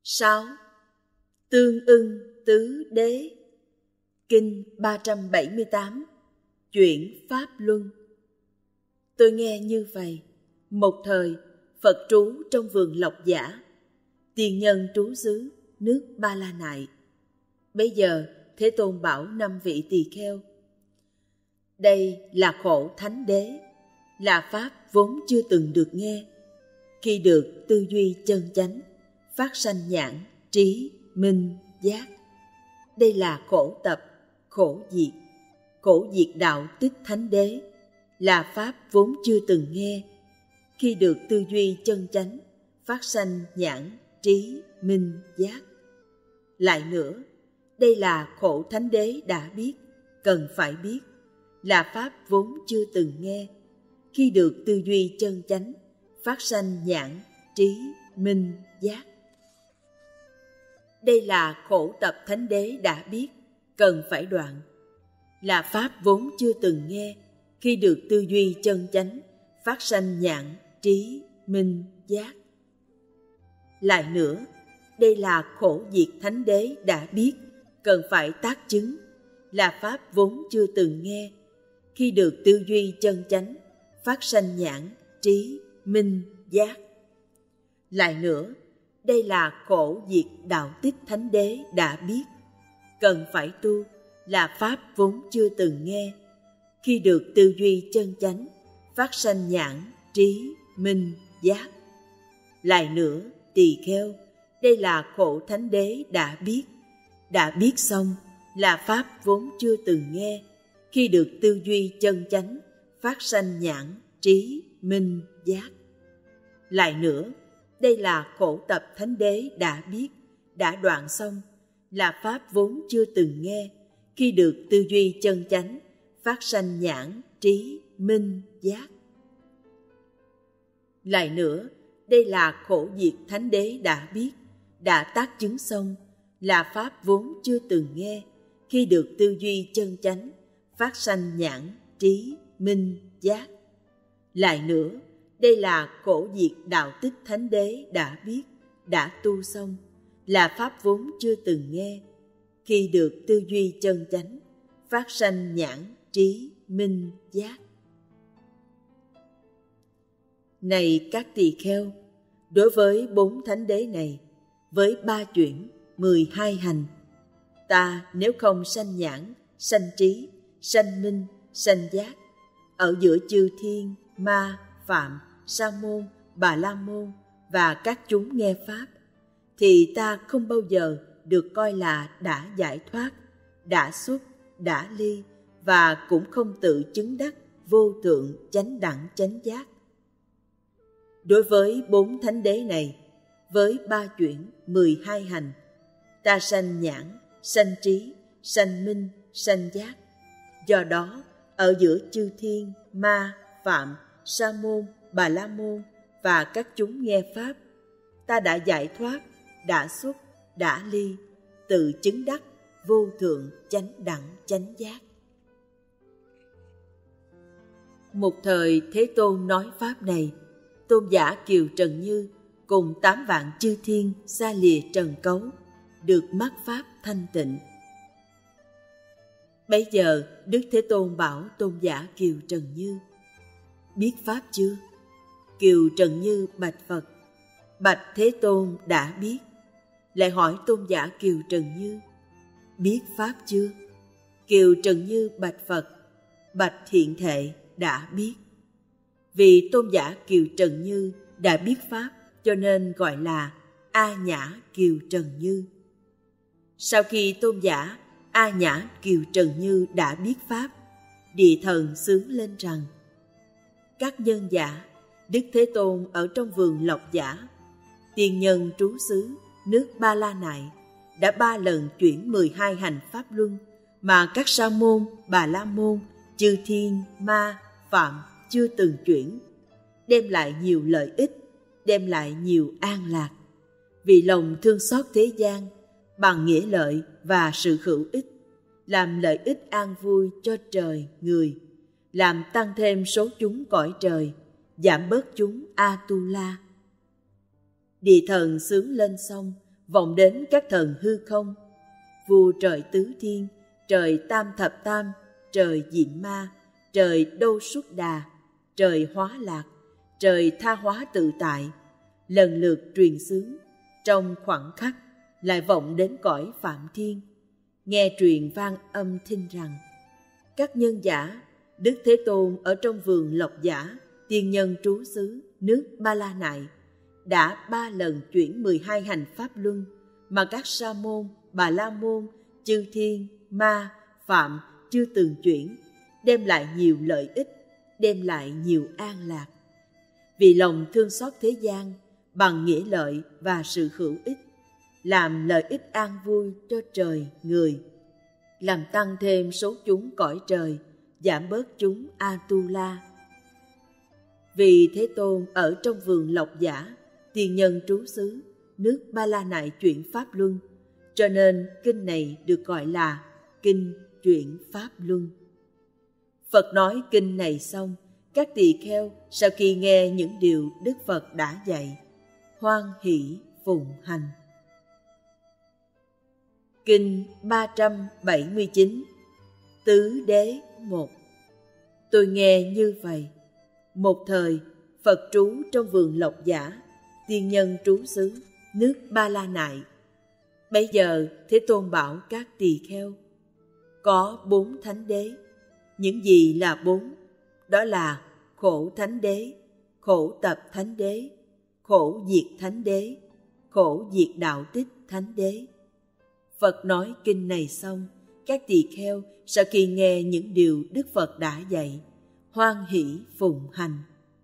6. Tương ưng tứ đế. Kinh 378. Chuyển Pháp Luân. Tôi nghe như vậy. Một thời, Phật trú trong vườn Lộc Giả, tiền nhân trú xứ nước Ba La Nại. Bây giờ Thế Tôn bảo 5 vị tỳ kheo: đây là khổ thánh đế, là pháp vốn chưa từng được nghe. Khi được tư duy chân chánh, phát sanh nhãn, trí, minh, giác. Đây là khổ tập, khổ diệt đạo tích thánh đế, là pháp vốn chưa từng nghe. Khi được tư duy chân chánh, phát sanh nhãn, trí, minh, giác. Lại nữa, đây là khổ thánh đế đã biết, cần phải biết, là pháp vốn chưa từng nghe. Khi được tư duy chân chánh, phát sanh nhãn, trí, minh, giác. Đây là khổ tập thánh đế đã biết, cần phải đoạn, là pháp vốn chưa từng nghe. Khi được tư duy chân chánh, phát sanh nhãn, trí, minh, giác. Lại nữa, đây là khổ diệt thánh đế đã biết, cần phải tác chứng, là pháp vốn chưa từng nghe. Khi được tư duy chân chánh, phát sanh nhãn, trí, minh, giác. Lại nữa, đây là khổ diệt đạo tích thánh đế đã biết, cần phải tu, là pháp vốn chưa từng nghe. Khi được tư duy chân chánh, phát sanh nhãn, trí, minh, giác. Lại nữa, tỳ kheo, đây là khổ thánh đế đã biết xong, là pháp vốn chưa từng nghe. Khi được tư duy chân chánh, phát sanh nhãn, trí, minh, giác. Lại nữa, đây là khổ tập thánh đế đã biết, đã đoạn xong, là pháp vốn chưa từng nghe. Khi được tư duy chân chánh, phát sanh nhãn, trí, minh, giác. Lại nữa, đây là khổ diệt thánh đế đã biết, đã tác chứng xong, là pháp vốn chưa từng nghe. Khi được tư duy chân chánh, phát sanh nhãn, trí, minh, giác. Lại nữa, đây là khổ diệt đạo tích thánh đế đã biết, đã tu xong, là pháp vốn chưa từng nghe. Khi được tư duy chân chánh, phát sanh nhãn, trí, minh, giác. Này các tỳ kheo, đối với 4 thánh đế này, với 3 chuyển, 12 hành, ta nếu không sanh nhãn, sanh trí, sanh minh, sanh giác, ở giữa chư thiên, ma, phạm, sa môn, bà la môn và các chúng nghe pháp, thì ta không bao giờ được coi là đã giải thoát, đã xuất, đã ly, và cũng không tự chứng đắc vô thượng chánh đẳng chánh giác. Đối với 4 thánh đế này, với 3 chuyển, 12 hành, ta sanh nhãn, sanh trí, sanh minh, sanh giác. Do đó, ở giữa chư thiên, ma, phạm, sa môn, bà la môn và các chúng nghe pháp, ta đã giải thoát, đã xuất, đã ly, tự chứng đắc vô thượng chánh đẳng chánh giác. Một thời Thế Tôn nói pháp này, tôn giả Kiều Trần Như cùng 8 vạn chư thiên xa lìa trần cấu, được mắc pháp thanh tịnh. Bấy giờ Đức Thế Tôn bảo tôn giả Kiều Trần Như: biết pháp chưa? Kiều Trần Như bạch Phật: bạch Thế Tôn đã biết. Lại hỏi tôn giả Kiều Trần Như: biết pháp chưa? Kiều Trần Như bạch Phật: bạch Thiện Thệ đã biết. Vì tôn giả Kiều Trần Như đã biết pháp, cho nên gọi là A Nhã Kiều Trần Như. Sau khi tôn giả A Nhã Kiều Trần Như đã biết pháp, địa thần xướng lên rằng: các nhân giả, Đức Thế Tôn ở trong vườn Lộc Giả, tiền nhân trú xứ nước Ba La Nại, đã 3 lần chuyển 12 hành pháp luân mà các sa môn, bà la môn, chư thiên, ma, phạm chưa từng chuyển, đem lại nhiều lợi ích, đem lại nhiều an lạc. Vì lòng thương xót thế gian, bằng nghĩa lợi và sự hữu ích, làm lợi ích an vui cho trời, người, làm tăng thêm số chúng cõi trời, giảm bớt chúng Atula. Địa thần xướng lên xong vọng đến các thần hư không, vua trời tứ thiên, trời tam thập tam, trời Diệm Ma, trời Đâu Xuất Đà, trời Hóa Lạc, trời Tha Hóa Tự Tại, lần lượt truyền xướng, trong khoảnh khắc lại vọng đến cõi Phạm Thiên, nghe truyền vang âm thanh rằng: các nhân giả, Đức Thế Tôn ở trong vườn Lộc Giả, tiên nhân trú xứ nước Ba La Nại, đã 3 lần chuyển 12 hành pháp luân mà các sa môn, bà la môn, chư thiên, ma, phạm chưa từng chuyển, đem lại nhiều lợi ích, đem lại nhiều an lạc. Vì lòng thương xót thế gian, bằng nghĩa lợi và sự hữu ích, làm lợi ích an vui cho trời, người, làm tăng thêm số chúng cõi trời, giảm bớt chúng Atula. Vì Thế Tôn ở trong vườn Lộc Giả, tiên nhân trú xứ nước Ba La Nại chuyển pháp luân, cho nên kinh này được gọi là kinh chuyển pháp luân. Phật nói kinh này xong, các tỳ kheo sau khi nghe những điều Đức Phật đã dạy, hoan hỷ phụng hành. Kinh 379 Tứ Đế 1. Tôi nghe như vậy: một thời, Phật trú trong vườn Lộc Giả, tiên nhân trú xứ nước Ba La Nại. Bấy giờ Thế Tôn bảo các tỳ kheo: có 4 thánh đế. Những gì là 4? Đó là khổ thánh đế, khổ tập thánh đế, khổ diệt thánh đế, khổ diệt đạo tích thánh đế. Phật nói kinh này xong, các tỳ kheo sau khi nghe những điều Đức Phật đã dạy, hoan hỷ phụng hành.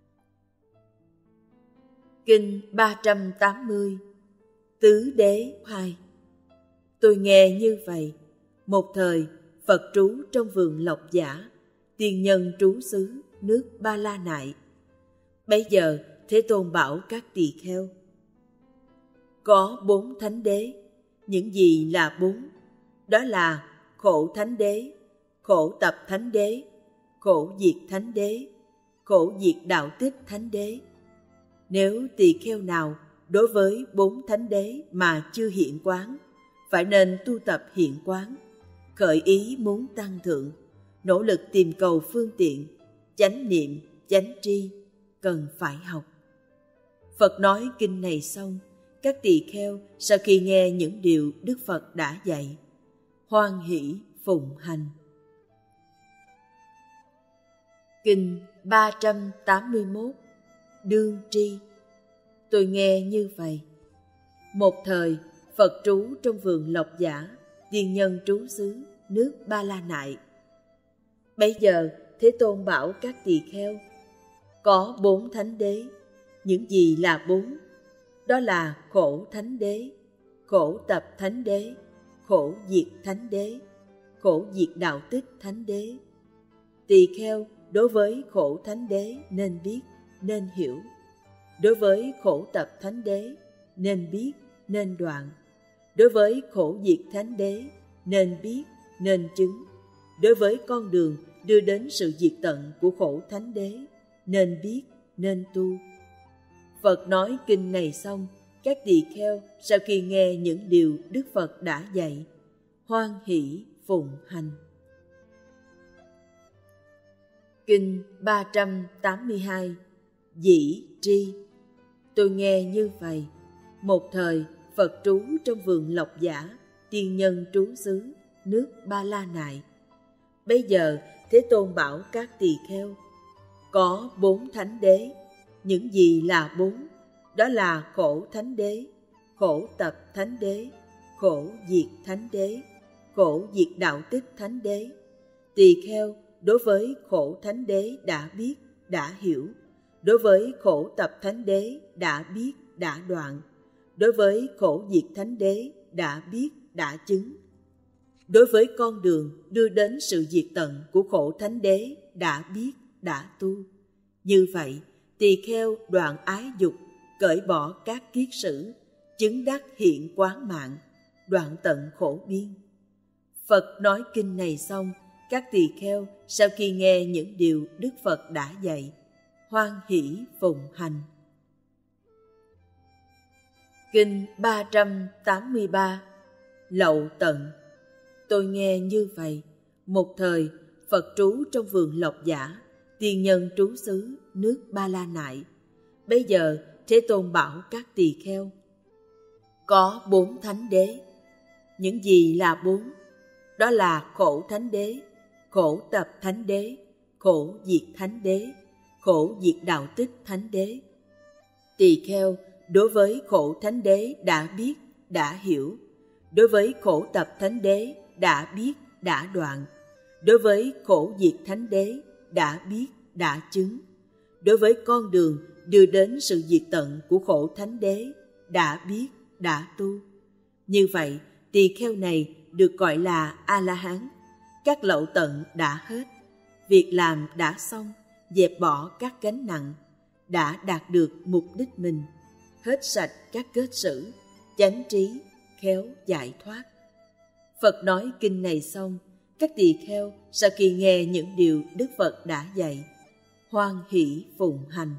Kinh 380 Tứ Đế 2. Tôi nghe như vậy: một thời, Phật trú trong vườn Lộc Giả, tiên nhân trú xứ nước Ba La Nại. Bấy giờ Thế Tôn bảo các tỳ kheo: có 4 thánh đế. Những gì là 4? Đó là khổ thánh đế, khổ tập thánh đế, khổ diệt thánh đế, khổ diệt đạo tích thánh đế. Nếu tỳ kheo nào đối với 4 thánh đế mà chưa hiện quán, phải nên tu tập hiện quán, khởi ý muốn tăng thượng, nỗ lực tìm cầu phương tiện, chánh niệm, chánh tri, cần phải học. Phật nói kinh này xong, các tỳ kheo sau khi nghe những điều Đức Phật đã dạy, hoan hỷ phụng hành. Kinh 381 Đương tri. Tôi nghe như vậy: một thời, Phật trú trong vườn Lộc Giả, tiên nhân trú xứ nước Ba La Nại. Bấy giờ Thế Tôn bảo các tỳ kheo: có 4 thánh đế. Những gì là 4? Đó là khổ thánh đế, khổ tập thánh đế, khổ diệt thánh đế, khổ diệt đạo tích thánh đế. Tỳ kheo đối với khổ thánh đế nên biết, nên hiểu. Đối với khổ tập thánh đế nên biết, nên đoạn. Đối với khổ diệt thánh đế nên biết, nên chứng. Đối với con đường đưa đến sự diệt tận của khổ thánh đế nên biết, nên tu. Phật nói kinh này xong, các tỳ kheo sau khi nghe những điều Đức Phật đã dạy, hoan hỷ phụng hành. Kinh 382 Dĩ tri. Tôi nghe như vậy: một thời, Phật trú trong vườn Lộc Giả, tiên nhân trú xứ nước Ba La Nại. Bây giờ Thế Tôn bảo các tỳ kheo: có 4 thánh đế. Những gì là 4? Đó là khổ thánh đế, khổ tập thánh đế, khổ diệt thánh đế, khổ diệt đạo tích thánh đế. Tỳ kheo đối với khổ thánh đế đã biết, đã hiểu. Đối với khổ tập thánh đế đã biết, đã đoạn. Đối với khổ diệt thánh đế đã biết, đã chứng. Đối với con đường đưa đến sự diệt tận của khổ thánh đế đã biết, đã tu. Như vậy, tỳ kheo đoạn ái dục, cởi bỏ các kiết sử, chứng đắc hiện quán mạng, đoạn tận khổ biên. Phật nói kinh này xong, các tỳ kheo sau khi nghe những điều Đức Phật đã dạy, hoan hỷ phụng hành. Kinh 383 Lậu Tận. Tôi nghe như vậy, một thời Phật trú trong vườn Lộc Giả, tiền nhân trú xứ nước Ba La Nại. Bây giờ Thế Tôn bảo các tỳ kheo, có 4 thánh đế. Những gì là 4? Đó là khổ thánh đế, khổ tập thánh đế, khổ diệt thánh đế, khổ diệt đạo tích thánh đế. Tỳ kheo đối với khổ thánh đế đã biết, đã hiểu. Đối với khổ tập thánh đế đã biết, đã đoạn. Đối với khổ diệt thánh đế đã biết, đã chứng. Đối với con đường đưa đến sự diệt tận của khổ thánh đế đã biết, đã tu. Như vậy, tỳ kheo này được gọi là A-la-hán. Các lậu tận đã hết, việc làm đã xong, dẹp bỏ các gánh nặng, đã đạt được mục đích mình, hết sạch các kết xử, chánh trí, khéo giải thoát. Phật nói kinh này xong, các tỳ kheo sau khi nghe những điều Đức Phật đã dạy, hoan hỷ phụng hành.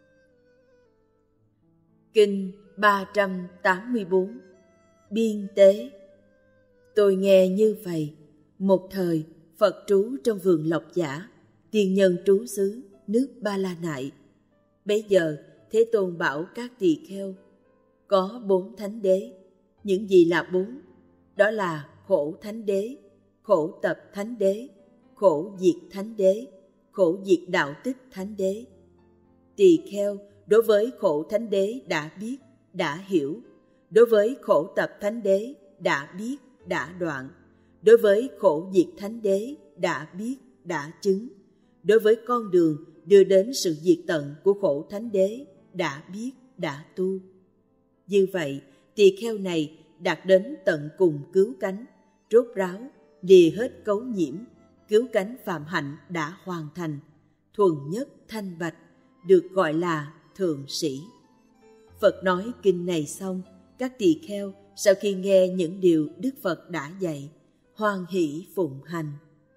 Kinh 384 Biên tế. Tôi nghe như vậy, một thời Phật trú trong vườn Lộc Giả, tiền nhân trú xứ nước Ba La Nại. Bấy giờ Thế Tôn bảo các tỳ kheo, có 4 thánh đế. Những gì là 4? Đó là khổ thánh đế, khổ tập thánh đế, khổ diệt thánh đế, khổ diệt đạo tích thánh đế. Tỳ kheo đối với khổ thánh đế đã biết, đã hiểu. Đối với khổ tập thánh đế đã biết, đã đoạn. Đối với khổ diệt thánh đế đã biết, đã chứng. Đối với con đường đưa đến sự diệt tận của khổ thánh đế đã biết, đã tu. Như vậy, tỳ kheo này đạt đến tận cùng cứu cánh, rốt ráo, lìa hết cấu nhiễm, cứu cánh phạm hạnh đã hoàn thành, thuần nhất thanh bạch, được gọi là thượng sĩ. Phật nói kinh này xong, các tỳ kheo sau khi nghe những điều Đức Phật đã dạy, hoan hỷ phụng hành.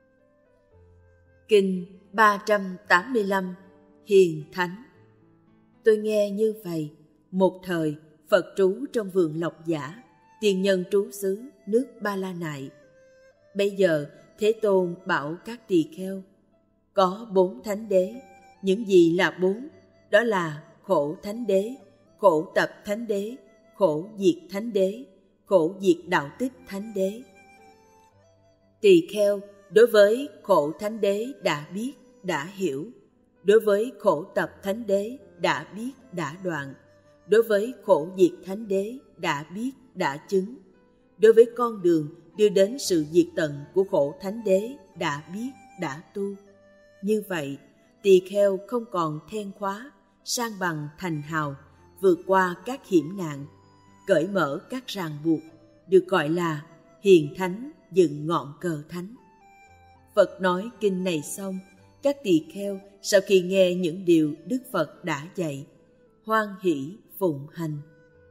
Kinh 385 Hiền Thánh. Tôi nghe như vậy, một thời Phật trú trong vườn Lộc Giả, tiền nhân trú xứ nước Ba La Nại. Bây giờ Thế Tôn bảo các tỳ kheo, có 4 thánh đế. Những gì là 4? Đó là khổ thánh đế, khổ tập thánh đế, khổ diệt thánh đế, khổ diệt đạo tích thánh đế. Tỳ kheo đối với khổ thánh đế đã biết, đã hiểu. Đối với khổ tập thánh đế đã biết, đã đoạn. Đối với khổ diệt thánh đế đã biết, đã chứng. Đối với con đường đưa đến sự diệt tận của khổ thánh đế đã biết, đã tu. Như vậy, tỳ kheo không còn then khóa, sang bằng thành hào, vượt qua các hiểm nạn, cởi mở các ràng buộc, được gọi là hiền thánh dựng ngọn cờ thánh. Phật nói kinh này xong, các tỳ kheo sau khi nghe những điều Đức Phật đã dạy, hoan hỷ phụng hành.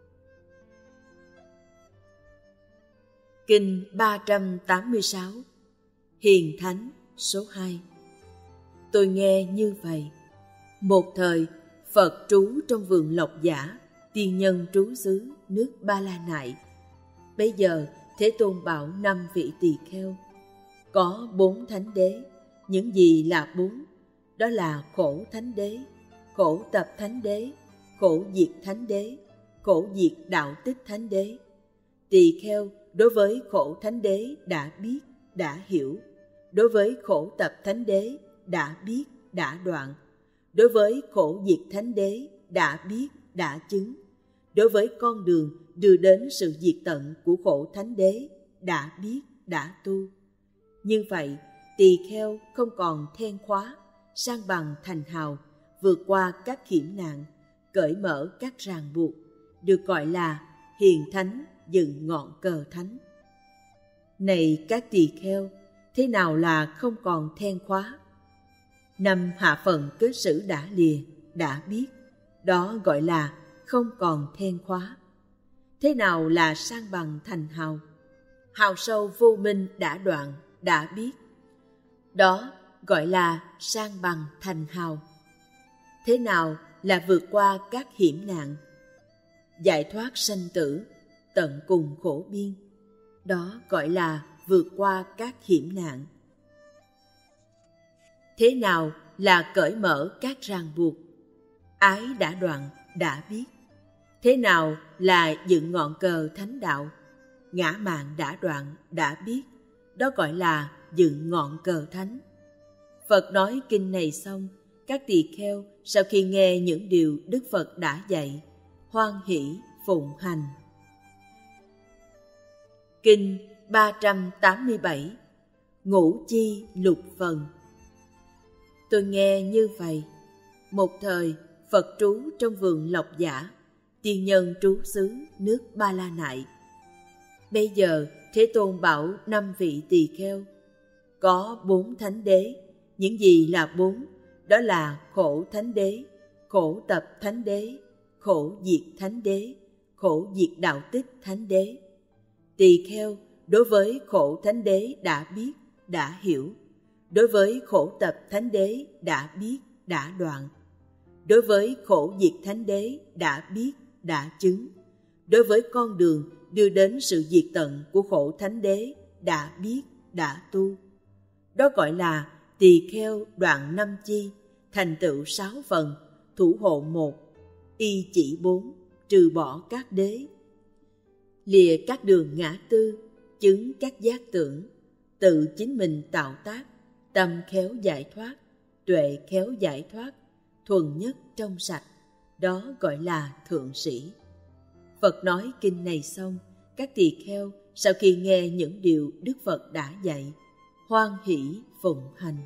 Kinh 386 Hiền Thánh số 2. Tôi nghe như vậy, một thời Phật trú trong vườn Lộc Giả, tiền nhân trú xứ nước Ba La Nại. Bây giờ Thế Tôn bảo 5 vị tỳ kheo, có 4 thánh đế. Những gì là 4? Đó là khổ thánh đế, khổ tập thánh đế, khổ diệt thánh đế, khổ diệt đạo tích thánh đế. Tỳ kheo đối với khổ thánh đế đã biết, đã hiểu. Đối với khổ tập thánh đế đã biết, đã đoạn. Đối với khổ diệt thánh đế đã biết, đã chứng. Đối với con đường đưa đến sự diệt tận của khổ thánh đế đã biết, đã tu. Như vậy, tỳ kheo không còn then khóa, sang bằng thành hào, vượt qua các hiểm nạn, cởi mở các ràng buộc, được gọi là hiền thánh dựng ngọn cờ thánh. Này các tỳ kheo, thế nào là không còn then khóa? 5 hạ phận kết xử đã lìa, đã biết, đó gọi là không còn then khóa. Thế nào là sang bằng thành hào? Hào sâu vô minh đã đoạn, đã biết, đó gọi là sang bằng thành hào. Thế nào là vượt qua các hiểm nạn? giải thoát sanh tử, tận cùng khổ biên. Đó gọi là vượt qua các hiểm nạn. Thế nào là cởi mở các ràng buộc? Ái đã đoạn, đã biết. Thế nào là dựng ngọn cờ thánh đạo? Ngã mạn đã đoạn, đã biết. Đó gọi là dựng ngọn cờ thánh. Phật nói kinh này xong, các tỳ kheo sau khi nghe những điều Đức Phật đã dạy, hoan hỷ phụng hành. Kinh 387 Ngũ chi lục phần. Tôi nghe như vậy. Một thời, Phật trú trong vườn Lộc Giả, tiên nhân trú xứ nước Ba La Nại. Bây giờ, Thế Tôn bảo 5 vị tỳ kheo. Có 4 thánh đế. Những gì là 4? Đó là khổ thánh đế, khổ tập thánh đế, khổ diệt thánh đế, khổ diệt đạo tích thánh đế. Tỳ kheo đối với khổ thánh đế đã biết, đã hiểu. Đối với khổ tập thánh đế đã biết, đã đoạn. Đối với khổ diệt thánh đế đã biết, đã chứng. Đối với con đường đưa đến sự diệt tận của khổ thánh đế đã biết, đã tu. Đó gọi là tỳ kheo đoạn 5 chi, thành tựu 6 phần, thủ hộ 1, y chỉ 4, trừ bỏ các đế. Lìa các đường ngã tư, chứng các giác tưởng, tự chính mình tạo tác, tâm khéo giải thoát, tuệ khéo giải thoát, thuần nhất trong sạch. Đó gọi là thượng sĩ. Phật nói kinh này xong, các tỳ kheo sau khi nghe những điều Đức Phật đã dạy, hoan hỷ phụng hành.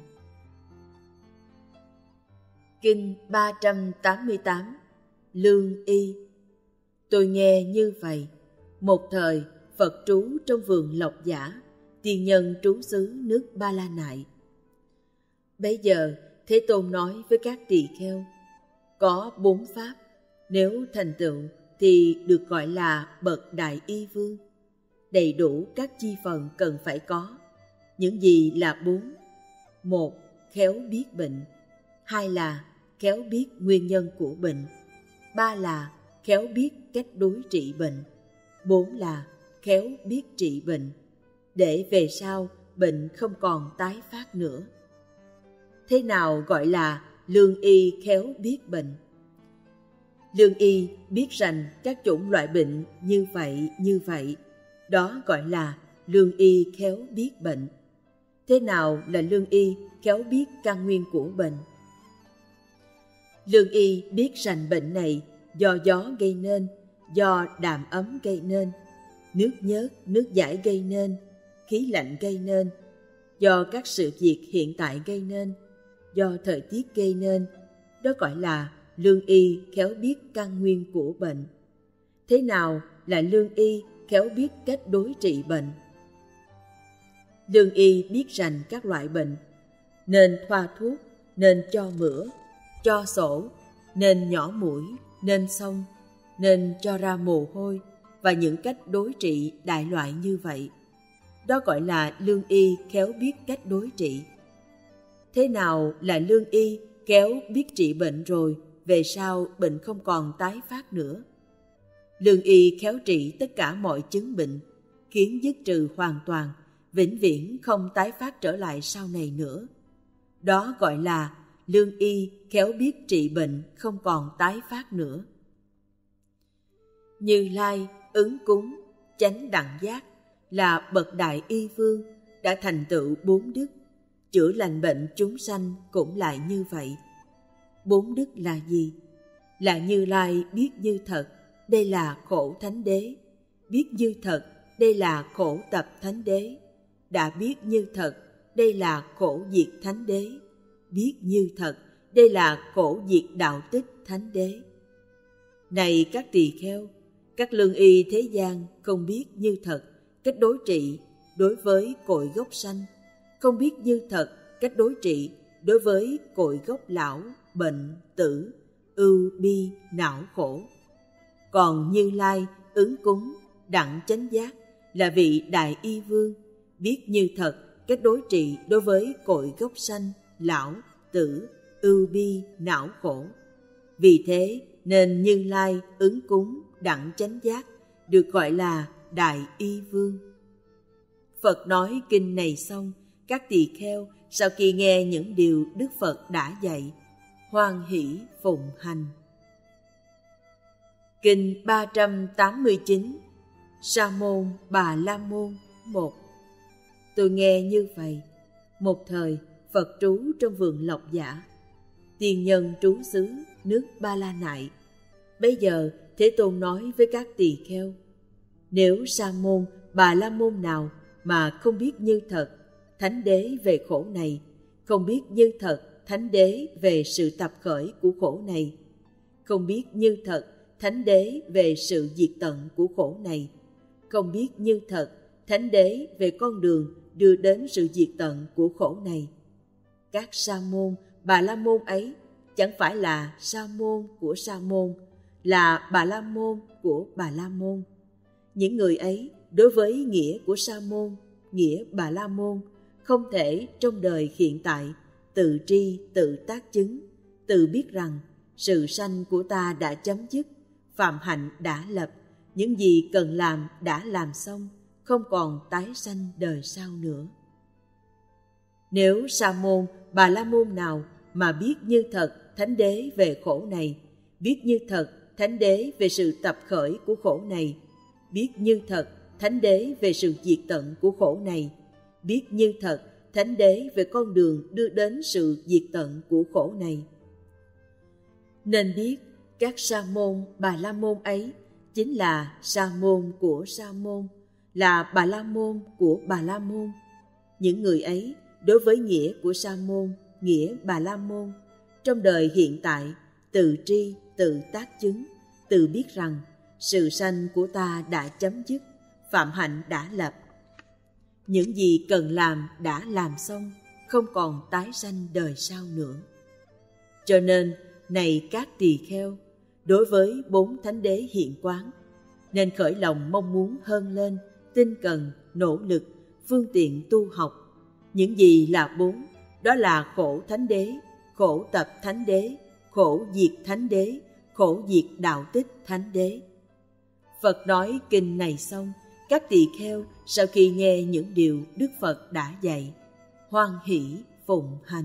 Kinh 388 Lương y. Tôi nghe như vậy. Một thời, Phật trú trong vườn Lộc Giả, tiên nhân trú xứ nước Ba La Nại. Bấy giờ, Thế Tôn nói với các tỳ kheo, có 4 pháp, nếu thành tựu thì được gọi là bậc đại y vương. Đầy đủ các chi phần cần phải có. Những gì là 4? 1. Khéo biết bệnh. 2 là khéo biết nguyên nhân của bệnh. 3 là khéo biết cách đối trị bệnh. 4 là khéo biết trị bệnh, để về sau bệnh không còn tái phát nữa. Thế nào gọi là lương y khéo biết bệnh? Lương y biết rành các chủng loại bệnh như vậy, đó gọi là lương y khéo biết bệnh. Thế nào là lương y khéo biết căn nguyên của bệnh? Lương y biết rành bệnh này do gió gây nên, do đàm ấm gây nên, nước nhớt, nước giải gây nên, khí lạnh gây nên, do các sự việc hiện tại gây nên, do thời tiết gây nên. Đó gọi là lương y khéo biết căn nguyên của bệnh. Thế nào là lương y khéo biết cách đối trị bệnh? Lương y biết rành các loại bệnh, nên thoa thuốc, nên cho mửa, cho sổ, nên nhỏ mũi, nên xông, nên cho ra mồ hôi và những cách đối trị đại loại như vậy. Đó gọi là lương y khéo biết cách đối trị. Thế nào là lương y khéo biết trị bệnh rồi, về sau bệnh không còn tái phát nữa? Lương y khéo trị tất cả mọi chứng bệnh, khiến dứt trừ hoàn toàn, vĩnh viễn không tái phát trở lại sau này nữa. Đó gọi là lương y khéo biết trị bệnh không còn tái phát nữa. Như Lai, Ứng Cúng, Chánh Đẳng Giác là bậc đại y vương, đã thành tựu 4 đức. Chữa lành bệnh chúng sanh cũng lại như vậy. 4 đức là gì? Là Như Lai biết như thật, đây là khổ thánh đế. Biết như thật, đây là khổ tập thánh đế. Đã biết như thật, đây là khổ diệt thánh đế. Biết như thật, đây là khổ diệt đạo tích thánh đế. Này các tỳ kheo, các lương y thế gian không biết như thật cách đối trị đối với cội gốc sanh, không biết như thật cách đối trị đối với cội gốc lão, bệnh, tử, ưu, bi, não khổ. Còn Như Lai, Ứng Cúng, Đẳng Chánh Giác là vị đại y vương, biết như thật cách đối trị đối với cội gốc sanh, lão, tử, ưu, bi, não khổ. Vì thế nên Như Lai, Ứng Cúng, đẳng chánh giác, được gọi là Đại Y Vương. Phật nói kinh này xong, các tỳ kheo sau khi nghe những điều Đức Phật đã dạy, hoan hỷ phụng hành. Kinh 389 Sa môn Bà La môn 1. Tôi nghe như vậy. Một thời, Phật trú trong vườn Lộc Giả, tiền nhân trú xứ nước Ba La Nại. Bây giờ Thế Tôn nói với các tỳ kheo: nếu sa môn Bà La môn nào mà không biết như thật thánh đế về khổ này, không biết như thật thánh đế về sự tập khởi của khổ này, không biết như thật thánh đế về sự diệt tận của khổ này, không biết như thật thánh đế về con đường đưa đến sự diệt tận của khổ này, các sa môn Bà La môn ấy chẳng phải là sa môn của sa môn, là Bà La môn của Bà La môn. Những người ấy đối với nghĩa của sa môn, nghĩa Bà La môn không thể trong đời hiện tại tự tri, tự tác chứng, tự biết rằng sự sanh của ta đã chấm dứt, phạm hạnh đã lập, những gì cần làm đã làm xong, không còn tái sanh đời sau nữa. Nếu sa môn Bà La môn nào mà biết như thật thánh đế về khổ này, biết như thật thánh đế về sự tập khởi của khổ này, biết như thật thánh đế về sự diệt tận của khổ này, biết như thật thánh đế về con đường đưa đến sự diệt tận của khổ này, nên biết các sa môn Bà La môn ấy chính là sa môn của sa môn, là Bà La môn của Bà La môn. Những người ấy đối với nghĩa của sa môn, nghĩa Bà La môn trong đời hiện tại tự tri, tự tác chứng, tự biết rằng sự sanh của ta đã chấm dứt, phạm hạnh đã lập, những gì cần làm đã làm xong, không còn tái sanh đời sau nữa. Cho nên, này các tỳ kheo, đối với 4 thánh đế hiện quán, nên khởi lòng mong muốn hơn lên, tinh cần, nỗ lực, phương tiện tu học. Những gì là 4? Đó là khổ thánh đế, khổ tập thánh đế, khổ diệt thánh đế, khổ diệt đạo tích thánh đế. Phật nói kinh này xong, các tỳ kheo sau khi nghe những điều Đức Phật đã dạy, hoan hỷ phụng hành.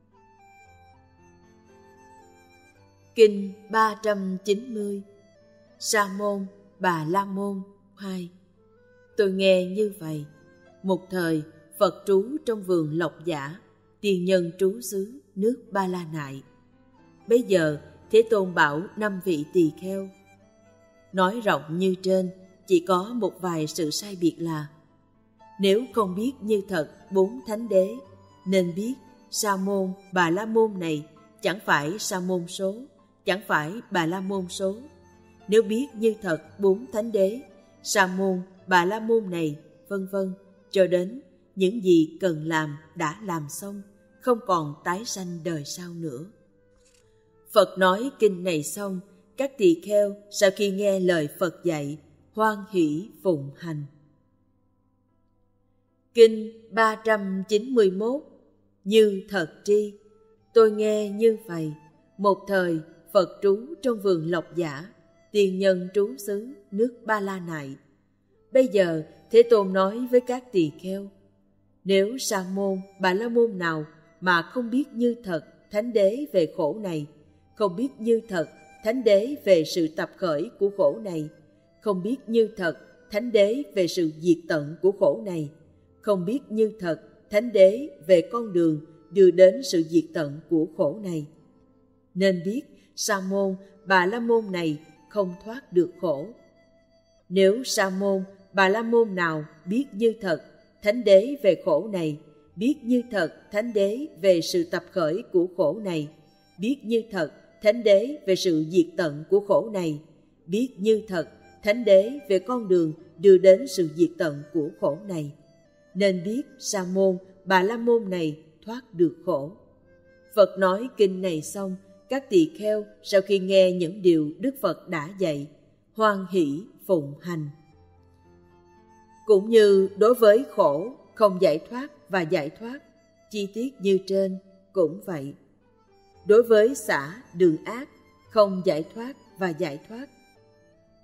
Kinh 390 Sa môn Bà La môn 2. Tôi nghe như vậy. Một thời, Phật trú trong vườn Lộc Giả, tiền nhân trú xứ nước Ba La Nại. Bây giờ, Thế Tôn bảo 5 vị tỳ kheo. Nói rộng như trên, chỉ có một vài sự sai biệt là: nếu không biết như thật 4 thánh đế, nên biết sa môn Bà La môn này chẳng phải sa môn số, chẳng phải Bà La môn số. Nếu biết như thật 4 thánh đế, sa môn Bà La môn này, vân vân, cho đến những gì cần làm đã làm xong, không còn tái sanh đời sau nữa. Phật nói kinh này xong, các tỳ kheo sau khi nghe lời Phật dạy, hoan hỷ phụng hành. Kinh 391 Như thật tri. Tôi nghe như vậy. Một thời, Phật trú trong vườn Lộc Giả, tiền nhân trú xứ nước Ba La Nại. Bây giờ, Thế Tôn nói với các tỳ kheo: nếu sa môn Bà La môn nào mà không biết như thật thánh đế về khổ này, không biết như thật thánh đế về sự tập khởi của khổ này, không biết như thật thánh đế về sự diệt tận của khổ này, không biết như thật thánh đế về con đường đưa đến sự diệt tận của khổ này, nên biết sa môn Bà La môn này không thoát được khổ. Nếu sa môn Bà La môn nào biết như thật thánh đế về khổ này, biết như thật thánh đế về sự tập khởi của khổ này, biết như thật thánh đế về sự diệt tận của khổ này, biết như thật thánh đế về con đường đưa đến sự diệt tận của khổ này, nên biết sa môn Bà La môn này thoát được khổ. Phật nói kinh này xong, các tỳ kheo sau khi nghe những điều Đức Phật đã dạy, hoan hỷ phụng hành. Cũng như đối với khổ không giải thoát và giải thoát, chi tiết như trên cũng vậy. Đối với xả đường ác không giải thoát và giải thoát,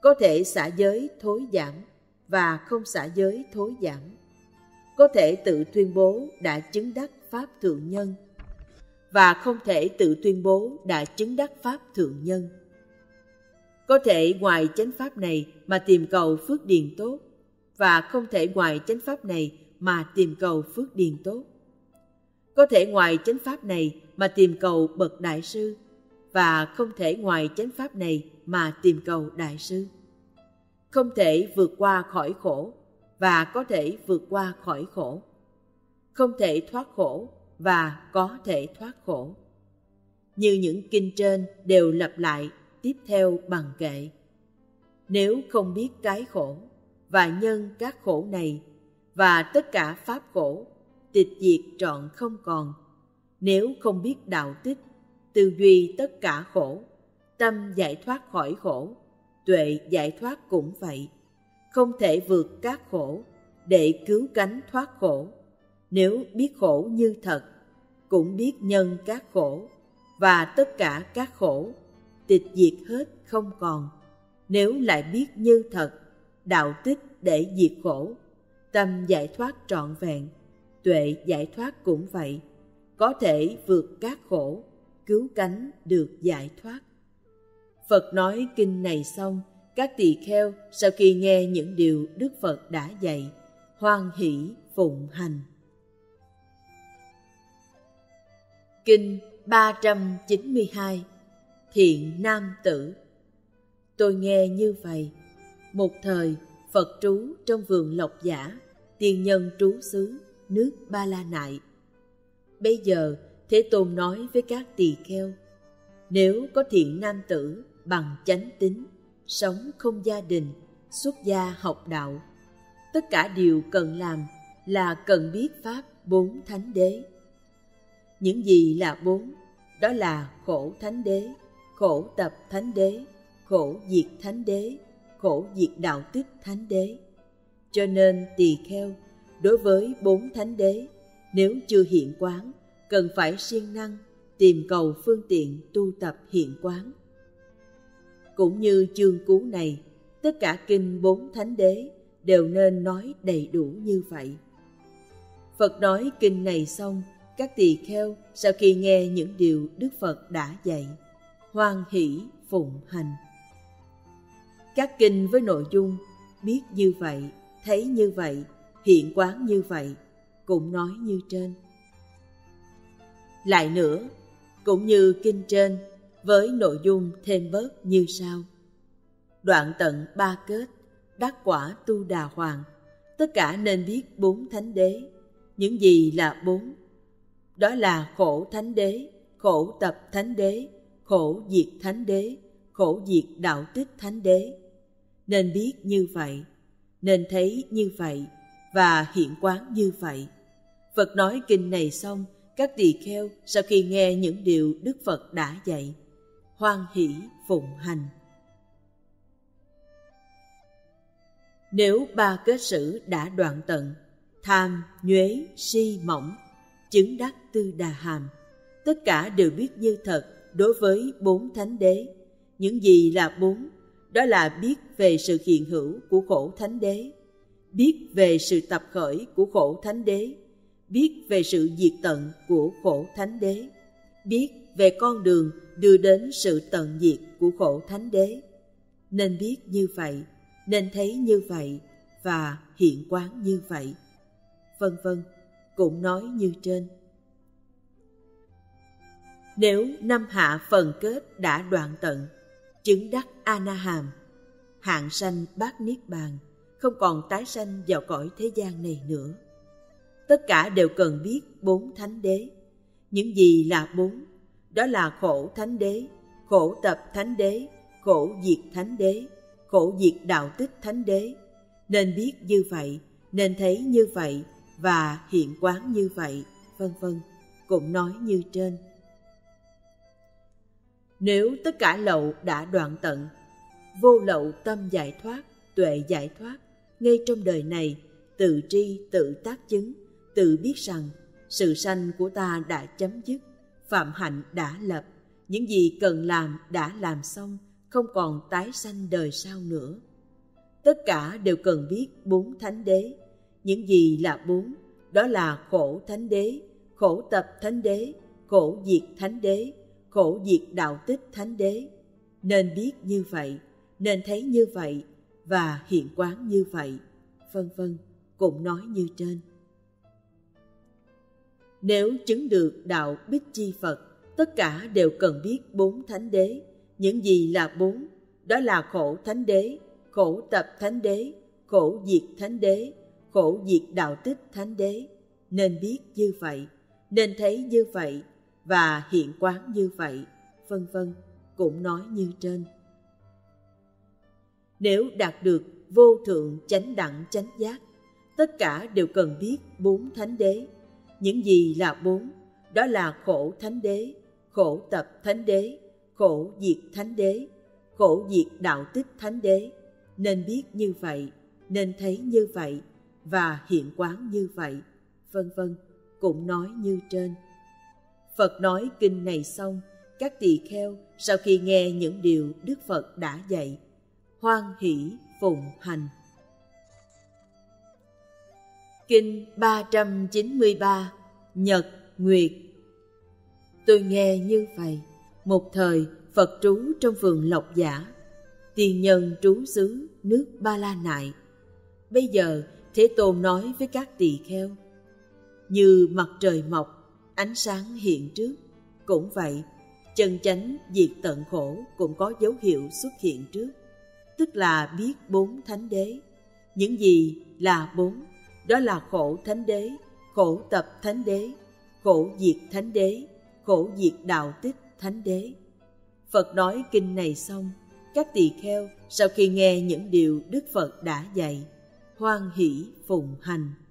có thể xả giới thối giảm và không xả giới thối giảm, có thể tự tuyên bố đã chứng đắc pháp thượng nhân và không thể tự tuyên bố đã chứng đắc pháp thượng nhân, có thể ngoài chánh pháp này mà tìm cầu phước điền tốt và không thể ngoài chánh pháp này mà tìm cầu phước điền tốt, có thể ngoài chánh pháp này mà tìm cầu bậc đại sư và không thể ngoài chánh pháp này mà tìm cầu đại sư, không thể vượt qua khỏi khổ và có thể vượt qua khỏi khổ, không thể thoát khổ và có thể thoát khổ. Như những kinh trên đều lặp lại tiếp theo bằng kệ. Nếu không biết cái khổ và nhân các khổ này và tất cả pháp khổ, tịch diệt trọn không còn, nếu không biết đạo tích, tư duy tất cả khổ, tâm giải thoát khỏi khổ, tuệ giải thoát cũng vậy, không thể vượt các khổ để cứu cánh thoát khổ. Nếu biết khổ như thật, cũng biết nhân các khổ và tất cả các khổ, tịch diệt hết không còn. Nếu lại biết như thật, đạo tích để diệt khổ, tâm giải thoát trọn vẹn, tuệ giải thoát cũng vậy, có thể vượt các khổ, cứu cánh được giải thoát. Phật nói kinh này xong, các tỳ kheo sau khi nghe những điều Đức Phật đã dạy, hoan hỷ phụng hành. Kinh 392. Thiện nam tử. Tôi nghe như vậy. Một thời, Phật trú trong vườn Lộc Giả, tiên nhân trú xứ, nước Ba La Nại. Bây giờ, Thế Tôn nói với các tỳ kheo, nếu có thiện nam tử bằng chánh tín, sống không gia đình, xuất gia học đạo, tất cả điều cần làm là cần biết pháp 4 thánh đế. Những gì là 4? Đó là khổ thánh đế, khổ tập thánh đế, khổ diệt thánh đế, khổ diệt đạo tích thánh đế. Cho nên tỳ kheo, đối với 4 thánh đế, nếu chưa hiện quán, cần phải siêng năng tìm cầu phương tiện tu tập hiện quán. Cũng như chương cú này, tất cả kinh 4 thánh đế đều nên nói đầy đủ như vậy. Phật nói kinh này xong, các tỳ kheo sau khi nghe những điều Đức Phật đã dạy, hoan hỷ phụng hành. Các kinh với nội dung biết như vậy, thấy như vậy, hiện quán như vậy, cũng nói như trên. Lại nữa, cũng như kinh trên, với nội dung thêm bớt như sau. Đoạn tận 3 kết, đắc quả tu đà hoàng, tất cả nên biết 4 thánh đế. Những gì là 4? Đó là khổ thánh đế, khổ tập thánh đế, khổ diệt thánh đế, khổ diệt đạo tích thánh đế. Nên biết như vậy, nên thấy như vậy và hiện quán như vậy. Phật nói kinh này xong, các tỳ kheo sau khi nghe những điều Đức Phật đã dạy, hoan hỷ phụng hành. Nếu 3 kết sử đã đoạn tận, tham, nhuế, si, mỏng, chứng đắc tư đà hàm, tất cả đều biết như thật đối với 4 thánh đế. Những gì là 4? Đó là biết về sự hiện hữu của khổ thánh đế, biết về sự tập khởi của khổ thánh đế, biết về sự diệt tận của khổ thánh đế, biết về con đường đưa đến sự tận diệt của khổ thánh đế. Nên biết như vậy, nên thấy như vậy và hiện quán như vậy, vân vân, cũng nói như trên. Nếu 5 hạ phần kết đã đoạn tận, chứng đắc A-na-hàm, hạng sanh bát niết bàn, không còn tái sanh vào cõi thế gian này nữa. Tất cả đều cần biết 4 thánh đế. Những gì là 4? Đó là khổ thánh đế, khổ tập thánh đế, khổ diệt thánh đế, khổ diệt đạo tích thánh đế. Nên biết như vậy, nên thấy như vậy và hiện quán như vậy, vân vân, cũng nói như trên. Nếu tất cả lậu đã đoạn tận, vô lậu tâm giải thoát, tuệ giải thoát, ngay trong đời này, tự tri, tự tác chứng, tự biết rằng sự sanh của ta đã chấm dứt, phạm hạnh đã lập, những gì cần làm đã làm xong, không còn tái sanh đời sau nữa. Tất cả đều cần biết 4 thánh đế. Những gì là 4? Đó là khổ thánh đế, khổ tập thánh đế, khổ diệt thánh đế, khổ diệt đạo tích thánh đế. Nên biết như vậy, nên thấy như vậy và hiện quán như vậy, vân vân, cũng nói như trên. Nếu chứng được đạo Bích Chi Phật, tất cả đều cần biết 4 thánh đế. Những gì là 4? Đó là khổ thánh đế, khổ tập thánh đế, khổ diệt thánh đế, khổ diệt đạo tích thánh đế. Nên biết như vậy, nên thấy như vậy và hiện quán như vậy, vân vân, cũng nói như trên. Nếu đạt được vô thượng chánh đẳng chánh giác, tất cả đều cần biết 4 thánh đế. Những gì là 4? Đó là khổ thánh đế, khổ tập thánh đế, khổ diệt thánh đế, khổ diệt đạo tích thánh đế. Nên biết như vậy, nên thấy như vậy và hiện quán như vậy, vân vân, cũng nói như trên. Phật nói kinh này xong, các tỳ kheo sau khi nghe những điều Đức Phật đã dạy, hoan hỷ phụng hành. Kinh 393 Nhật Nguyệt. Tôi nghe như vậy, một thời Phật trú trong vườn Lộc Giả, tiền nhân trú xứ nước Ba La Nại. Bây giờ Thế Tôn nói với các tỳ kheo, như mặt trời mọc, ánh sáng hiện trước, cũng vậy, chân chánh diệt tận khổ cũng có dấu hiệu xuất hiện trước, tức là biết 4 thánh đế. Những gì là 4? Đó là khổ thánh đế, khổ tập thánh đế, khổ diệt thánh đế, khổ diệt đạo tích thánh đế. Phật nói kinh này xong, các tỳ kheo sau khi nghe những điều Đức Phật đã dạy, hoan hỷ phụng hành.